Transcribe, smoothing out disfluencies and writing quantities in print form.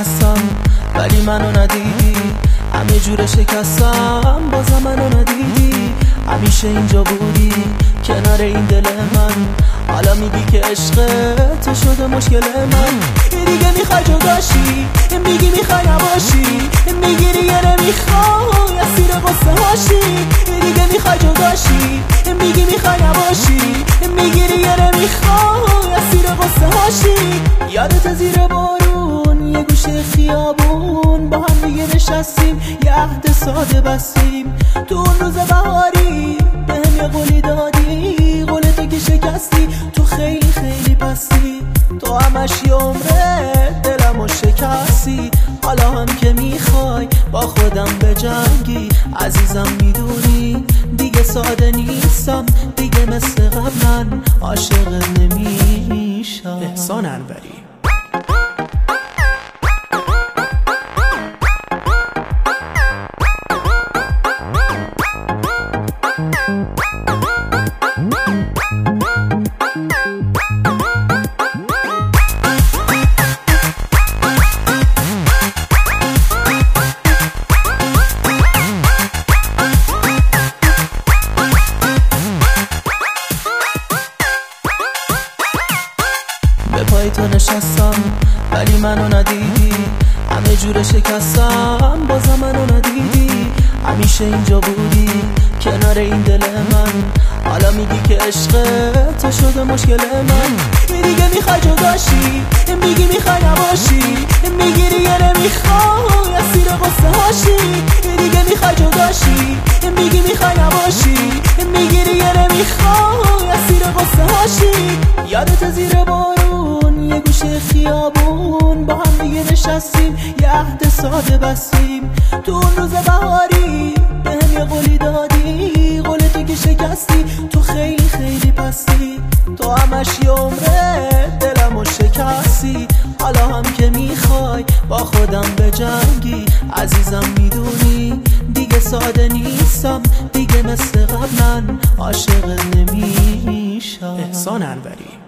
نشستم ولی منو ندیدی، همه جور شکستم بازم منو ندیدی. همیشه اینجا بودی کنار این دل من، حالا میگی که عشق تو شده مشکل من. دیگه میخوای جداشی، میگی میخوای نباشی، میگی دیگه نمیخوای اسیر قصه هاشی. دیگه میخوای جداشی، میگی میخوای نباشی، میگی دیگه نمیخوای اسیر قصه هاشی. یادت زیر بارون یه گوشه خیابون با هم دیگه نشستیم، یه عهد ساده بستیم. تو اون روز بهاری بهم یه قولی دادی، قولتو که شکستی، تو خیلی خیلی پستی. تو همش یه عمره دلمو شکستی، حالا هم که میخوای با خودم بجنگی. عزیزم میدونی دیگه ساده نیستم، دیگه مثل قبلا عاشق نمیشم. احسان انوری. به پای تو نشستم ولی منو ندیدی، همه جور شکستم بازم منو ندیدی. همیشه اینجا بودی کنار این دل من، حالا میگی که عشق تو شده مشکل من. دیگه میخوای جداشی، میگی میخوای نباشی، میگی دیگه نمیخوای اسیر قصه هاشی. دیگه میخوای جداشی، میگی میخوای نباشی، میگی دیگه نمیخوای اسیر قصه هاشی. یادت زیر بارون یه گوشه خیابون با هم دیگه نشستیم، یه عهد ساده بستیم. تو اون روز بهاری بهم یه قولی دادی، قولتو که شکستی، تو خیلی خیلی پستی. تو همش یه عمره دلمو شکستی، حالا هم که میخوای با خودم بجنگی. عزیزم میدونی دیگه ساده نیستم، دیگه مثل قبلا عاشق نمیشم. احسان انوری.